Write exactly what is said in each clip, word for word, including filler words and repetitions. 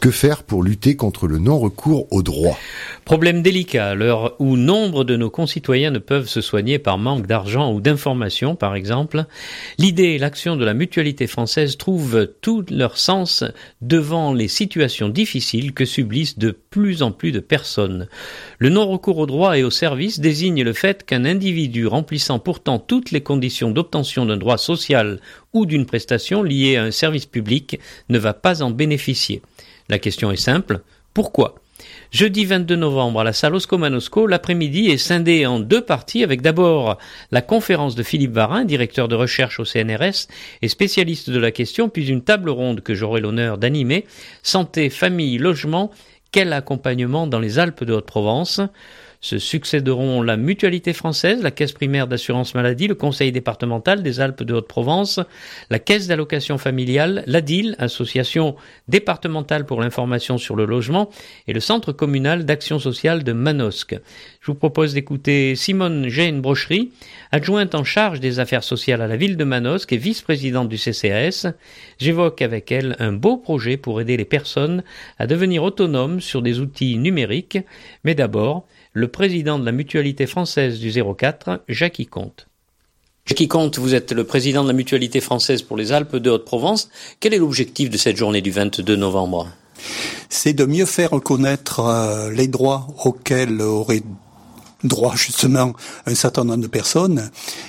Que faire pour lutter contre le non-recours au droit ? Problème délicat à l'heure où nombre de nos concitoyens ne peuvent se soigner par manque d'argent ou d'informations, par exemple. L'idée et l'action de la Mutualité française trouvent tout leur sens devant les situations difficiles que subissent de plus en plus de personnes. Le non-recours au droit et au service désigne le fait qu'un individu remplissant pourtant toutes les conditions d'obtention d'un droit social ou d'une prestation liée à un service public ne va pas en bénéficier. La question est simple, pourquoi ? Jeudi vingt-deux novembre à la salle Osco-Manosco, l'après-midi est scindé en deux parties avec d'abord la conférence de Philippe Varin, directeur de recherche au C N R S et spécialiste de la question, puis une table ronde que j'aurai l'honneur d'animer, santé, famille, logement, quel accompagnement dans les Alpes de Haute-Provence ? Se succéderont la Mutualité française, la Caisse primaire d'assurance maladie, le Conseil départemental des Alpes de Haute-Provence, la Caisse d'allocation familiale, l'A D I L, Association départementale pour l'information sur le logement, et le Centre communal d'action sociale de Manosque. Je vous propose d'écouter Simone Jeanne-Brochery, adjointe en charge des affaires sociales à la ville de Manosque et vice-présidente du C C A S. J'évoque avec elle un beau projet pour aider les personnes à devenir autonomes sur des outils numériques. Mais d'abord, le président de la Mutualité française du zéro quatre, Jackie Comte. Jackie Comte, vous êtes le président de la Mutualité française pour les Alpes de Haute-Provence. Quel est l'objectif de cette journée du vingt-deux novembre ? C'est de mieux faire reconnaître euh, les droits auxquels auraient droit justement un certain nombre de personnes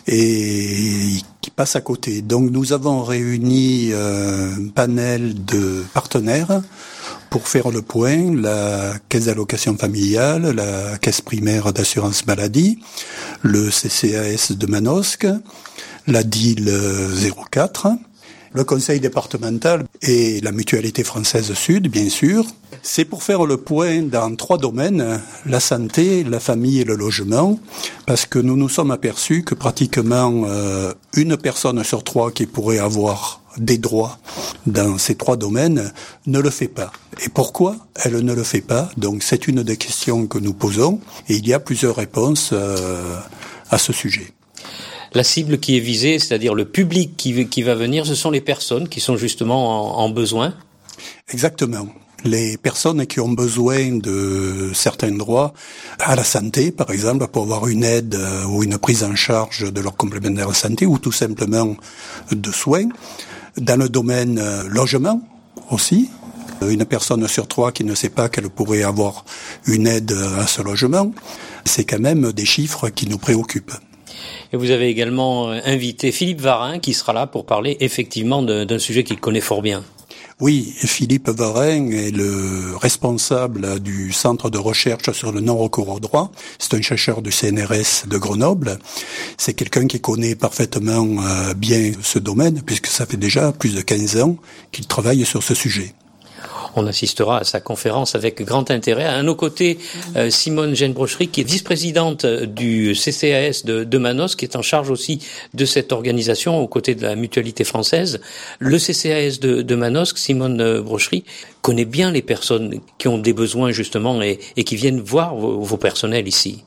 et qui passent à côté. Donc nous avons réuni euh, un panel de partenaires pour faire le point, la Caisse d'allocation familiale, la Caisse primaire d'assurance maladie, le C C A S de Manosque, l'A D I L zéro quatre, le Conseil départemental et la Mutualité française Sud, bien sûr. C'est pour faire le point dans trois domaines, la santé, la famille et le logement, parce que nous nous sommes aperçus que pratiquement euh, une personne sur trois qui pourrait avoir des droits dans ces trois domaines ne le fait pas. Et pourquoi elle ne le fait pas ? Donc c'est une des questions que nous posons et il y a plusieurs réponses euh, à ce sujet. La cible qui est visée, c'est-à-dire le public qui, qui va venir, ce sont les personnes qui sont justement en, en besoin ? Exactement. Les personnes qui ont besoin de certains droits à la santé, par exemple, pour avoir une aide ou une prise en charge de leur complémentaire de santé ou tout simplement de soins. Dans le domaine logement aussi, une personne sur trois qui ne sait pas qu'elle pourrait avoir une aide à ce logement, c'est quand même des chiffres qui nous préoccupent. Et vous avez également invité Philippe Varin qui sera là pour parler effectivement d'un sujet qu'il connaît fort bien. Oui, Philippe Varin est le responsable du Centre de recherche sur le non-recours au droit. C'est un chercheur du C N R S de Grenoble. C'est quelqu'un qui connaît parfaitement bien ce domaine, puisque ça fait déjà plus de quinze ans qu'il travaille sur ce sujet. On assistera à sa conférence avec grand intérêt. À nos côtés, euh, Simone Jeanne-Brochery, qui est vice-présidente du C C A S de, de Manosque, qui est en charge aussi de cette organisation aux côtés de la Mutualité française. Le C C A S de, de Manosque, Simone Brochery, connaît bien les personnes qui ont des besoins justement et, et qui viennent voir vos, vos personnels ici.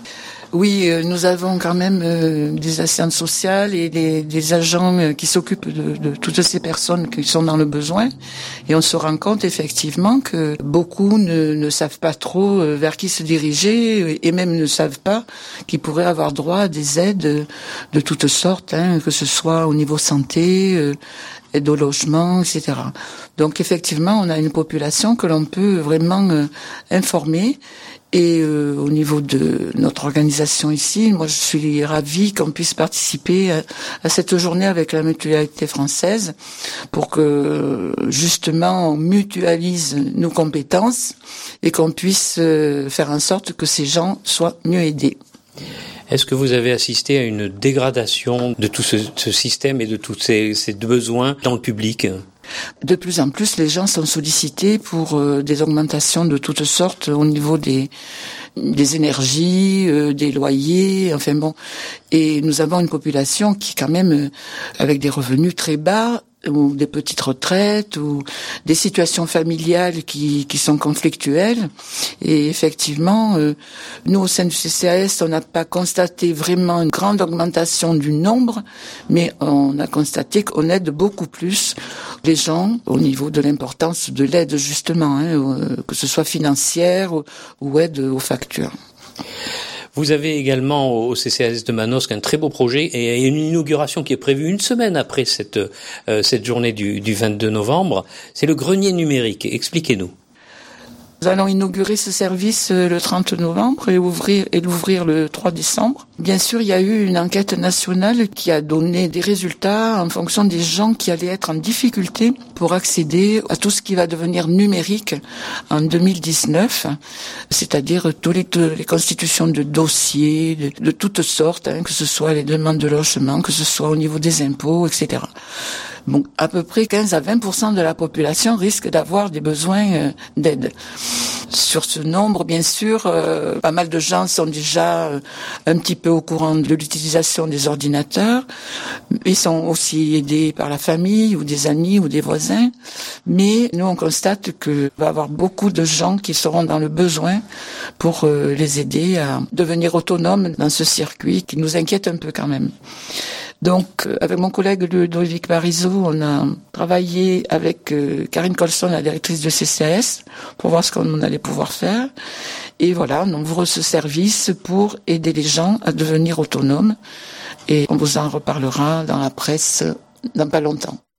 Oui, euh, nous avons quand même euh, des assistantes sociales et des, des agents euh, qui s'occupent de, de toutes ces personnes qui sont dans le besoin. Et on se rend compte effectivement que beaucoup ne, ne savent pas trop euh, vers qui se diriger et même ne savent pas qu'ils pourraient avoir droit à des aides de toutes sortes, hein, que ce soit au niveau santé, euh, aide au logement, et cetera. Donc effectivement, on a une population que l'on peut vraiment euh, informer. Et euh, au niveau de notre organisation ici, moi je suis ravie qu'on puisse participer à, à cette journée avec la Mutualité française pour que justement on mutualise nos compétences et qu'on puisse euh, faire en sorte que ces gens soient mieux aidés. Est-ce que vous avez assisté à une dégradation de tout ce, ce système et de tous ces, ces besoins dans le public ? De plus en plus, les gens sont sollicités pour euh, des augmentations de toutes sortes au niveau des des énergies, euh, des loyers, enfin bon. Et nous avons une population qui, quand même, euh, avec des revenus très bas, ou des petites retraites ou des situations familiales qui, qui sont conflictuelles. Et effectivement, euh, nous au sein du C C A S, on n'a pas constaté vraiment une grande augmentation du nombre, mais on a constaté qu'on aide beaucoup plus les gens au niveau de l'importance de l'aide justement, hein, que ce soit financière ou, ou aide aux factures. Vous avez également au C C A S de Manosque un très beau projet et une inauguration qui est prévue une semaine après cette euh, cette journée du, du vingt-deux novembre. C'est le grenier numérique. Expliquez-nous. Nous allons inaugurer ce service le trente novembre et ouvrir et l'ouvrir le trois décembre. Bien sûr, il y a eu une enquête nationale qui a donné des résultats en fonction des gens qui allaient être en difficulté pour accéder à tout ce qui va devenir numérique en deux mille dix-neuf, c'est-à-dire toutes les, toutes les constitutions de dossiers de, de toutes sortes, hein, que ce soit les demandes de logement, que ce soit au niveau des impôts, et cetera. Bon, à peu près quinze à vingt pour cent de la population risque d'avoir des besoins euh, d'aide. Sur ce nombre, bien sûr, euh, pas mal de gens sont déjà euh, un petit peu au courant de l'utilisation des ordinateurs. Ils sont aussi aidés par la famille ou des amis ou des voisins. Mais nous, on constate qu'il va y avoir beaucoup de gens qui seront dans le besoin pour euh, les aider à devenir autonomes dans ce circuit qui nous inquiète un peu quand même. Donc, avec mon collègue Ludovic Barizo, on a travaillé avec euh, Karine Colson, la directrice de C C A S, pour voir ce qu'on allait pouvoir faire. Et voilà, on ouvre ce service pour aider les gens à devenir autonomes. Et on vous en reparlera dans la presse dans pas longtemps.